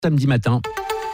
samedi matin.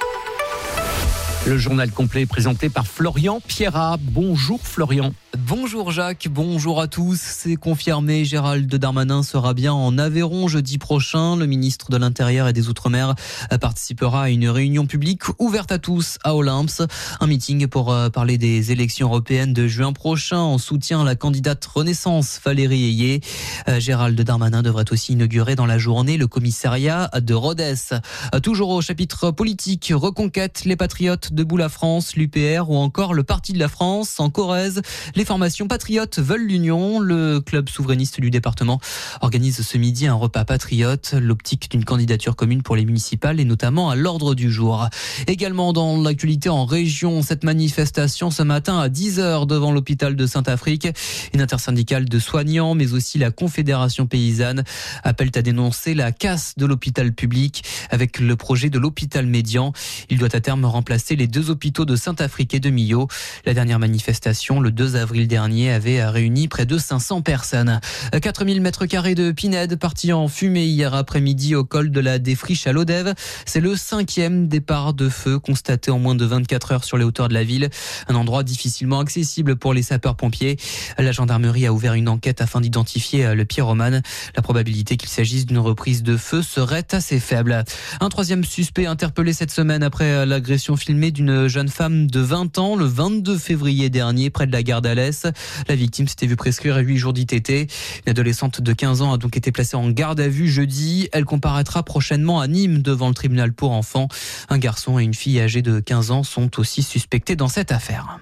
Le journal complet est présenté par Florian Pierrat. Bonjour Florian. Bonjour Jacques, bonjour à tous. C'est confirmé, Gérald Darmanin sera bien en Aveyron jeudi prochain. Le ministre de l'Intérieur et des Outre-mer participera à une réunion publique ouverte à tous à Olympes. Un meeting pour parler des élections européennes de juin prochain en soutien à la candidate Renaissance Valérie Ayé. Gérald Darmanin devrait aussi inaugurer dans la journée le commissariat de Rodez. Toujours au chapitre politique, Reconquête, les Patriotes, Debout la France, l'UPR ou encore le Parti de la France en Corrèze. Les formations patriotes veulent l'union. Le club souverainiste du département organise ce midi un repas patriote. L'optique d'une candidature commune pour les municipales est notamment à l'ordre du jour. Également dans l'actualité en région, cette manifestation ce matin à 10h devant l'hôpital de Saint-Afrique. Une intersyndicale de soignants mais aussi la Confédération paysanne appellent à dénoncer la casse de l'hôpital public avec le projet de l'hôpital médian. Il doit à terme remplacer les deux hôpitaux de Saint-Afrique et de Millau. La dernière manifestation, le 2 avril dernier, avait réuni près de 500 personnes. 4000 mètres carrés de pinède partis en fumée hier après-midi au col de la Défriche à Lodève. C'est le 5e départ de feu constaté en moins de 24 heures sur les hauteurs de la ville. Un endroit difficilement accessible pour les sapeurs-pompiers. La gendarmerie a ouvert une enquête afin d'identifier le pyromane. La probabilité qu'il s'agisse d'une reprise de feu serait assez faible. Un troisième suspect interpellé cette semaine après l'agression filmée d'une jeune femme de 20 ans le 22 février dernier près de la gare d'Alès. La victime s'était vue prescrire 8 jours d'ITT. Une adolescente de 15 ans a donc été placée en garde à vue jeudi. Elle comparaîtra prochainement à Nîmes devant le tribunal pour enfants. Un garçon et une fille âgée de 15 ans sont aussi suspectés dans cette affaire.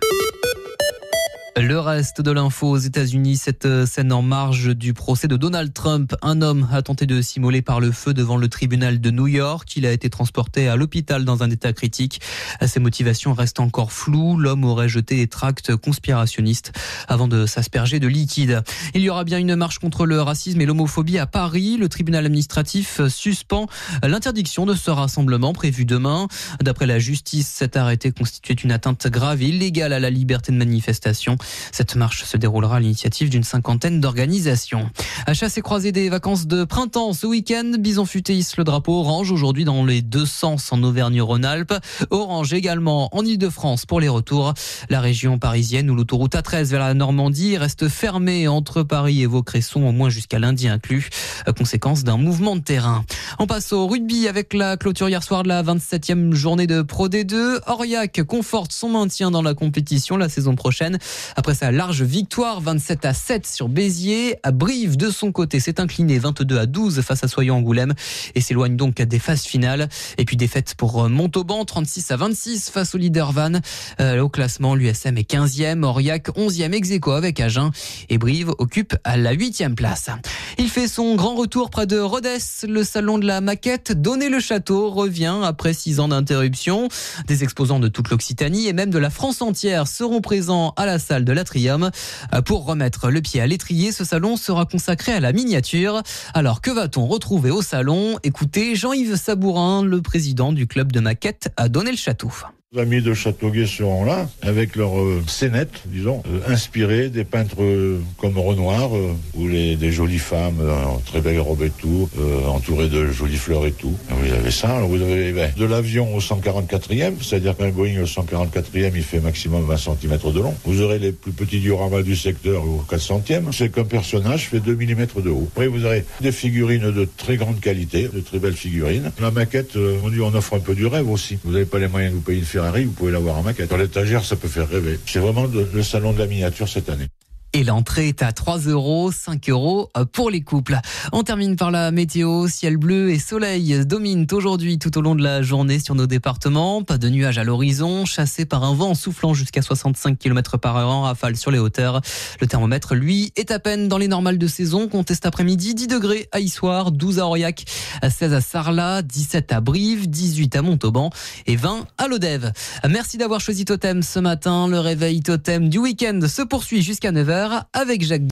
Le reste de l'info aux États-Unis, cette scène en marge du procès de Donald Trump. Un homme a tenté de s'immoler par le feu devant le tribunal de New York. Il a été transporté à l'hôpital dans un état critique. Ses motivations restent encore floues. L'homme aurait jeté des tracts conspirationnistes avant de s'asperger de liquide. Il y aura bien une marche contre le racisme et l'homophobie à Paris. Le tribunal administratif suspend l'interdiction de ce rassemblement prévu demain. D'après la justice, cet arrêté constituait une atteinte grave et illégale à la liberté de manifestation. Cette marche se déroulera à l'initiative d'une 50aine d'organisations. À chasse et croisée des vacances de printemps ce week-end, Bison Futé hisse le drapeau orange aujourd'hui dans les deux sens en Auvergne-Rhône-Alpes. Orange également en Ile-de-France pour les retours. La région parisienne où l'autoroute A13 vers la Normandie reste fermée entre Paris et Vaucresson au moins jusqu'à lundi inclus. Conséquence d'un mouvement de terrain. On passe au rugby avec la clôture hier soir de la 27e journée de Pro D2. Aurillac conforte son maintien dans la compétition la saison prochaine. Après sa large victoire 27-7 sur Béziers, à Brive de son côté s'est incliné 22-12 face à Soyons-Angoulême et s'éloigne donc des phases finales. Et puis défaite pour Montauban 36-26 face au leader Vannes. Au classement, l'USM est 15e, Aurillac 11e ex-aequo avec Agen et Brive occupe à la 8e place. Il fait son grand retour près de Rodez. Le salon de la maquette Donner-le-Château revient après 6 ans d'interruption. Des exposants de toute l'Occitanie et même de la France entière seront présents à la salle de l'Atrium. Pour remettre le pied à l'étrier, ce salon sera consacré à la miniature. Alors que va-t-on retrouver au salon ? Écoutez Jean-Yves Sabourin, le président du club de maquette à Donner-le-Château. Les amis de Châteauguay seront là, avec leur scénette, disons, inspirés des peintres comme Renoir, ou des jolies femmes, très belles robes et tout, entourées de jolies fleurs et tout. Vous avez ça, alors vous avez de l'avion au 144e, c'est-à-dire qu'un Boeing au 144e, il fait maximum 20 cm de long. Vous aurez les plus petits dioramas du secteur au 400e, c'est qu'un personnage fait 2 mm de haut. Après, vous aurez des figurines de très grande qualité, de très belles figurines. La maquette, on offre un peu du rêve aussi. Vous n'avez pas les moyens de vous payer une Ferrari, vous pouvez l'avoir en maquette. Dans l'étagère, ça peut faire rêver. C'est vraiment le salon de la miniature cette année. Et l'entrée est à 3 €, 5 € pour les couples. On termine par la météo. Ciel bleu et soleil dominent aujourd'hui tout au long de la journée sur nos départements. Pas de nuages à l'horizon, chassés par un vent soufflant jusqu'à 65 km par heure en rafale sur les hauteurs. Le thermomètre, lui, est à peine dans les normales de saison. Comptez cet après-midi 10 degrés à Issoire, 12 à Aurillac, 16 à Sarlat, 17 à Brive, 18 à Montauban et 20 à Lodève. Merci d'avoir choisi Totem ce matin. Le réveil Totem du week-end se poursuit jusqu'à 9h avec Jacques.